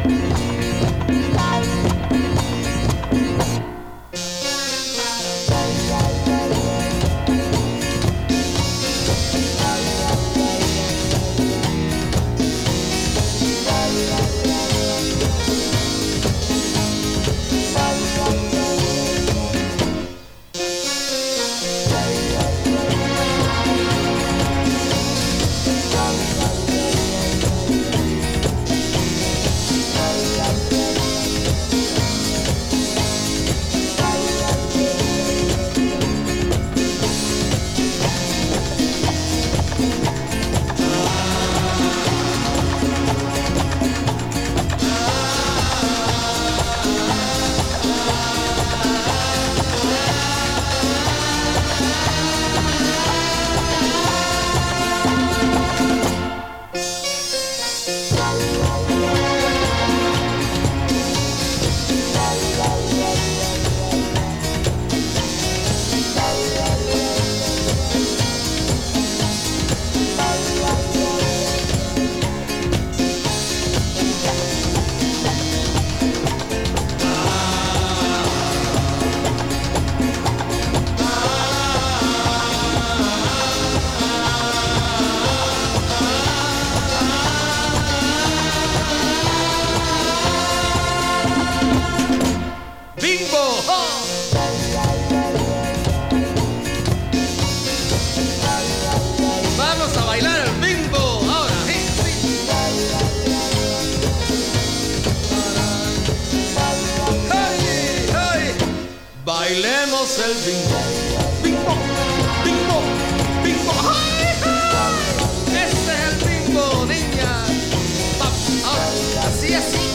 Bailemos el bimbo, bimbo, bimbo, bimbo. ¡Ay, ay! Ese es el bimbo, niña. Ahora, así, así.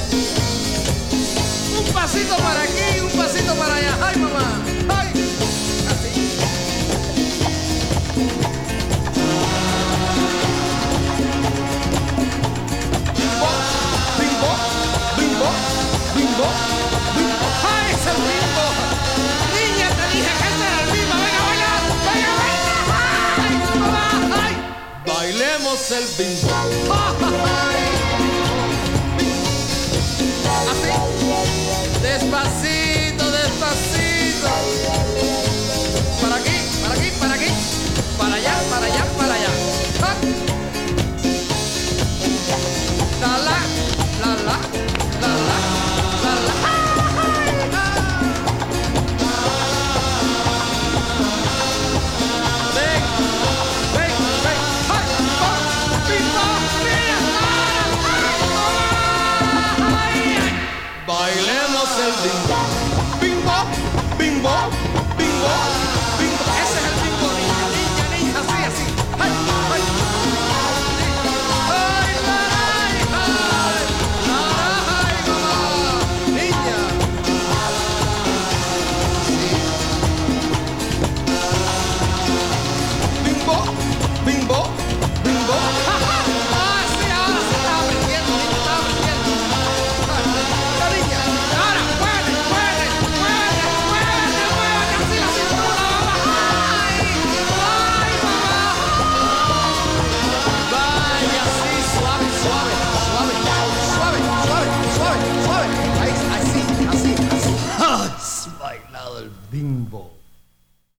Un pasito para aquí, un pasito para allá. ¡Ay, mamá! ¡Ay! Así. Bimbo, bimbo, bimbo, bimbo, bimbo. ¡Ay, ese es el bimbo! Niña, te dije que ese era el bimbo. ¡Venga, baila! ¡Venga, baila! ¡Ay, mamá! ¡Ay! Bailemos el bimbo. ¡Ja, ja, ja!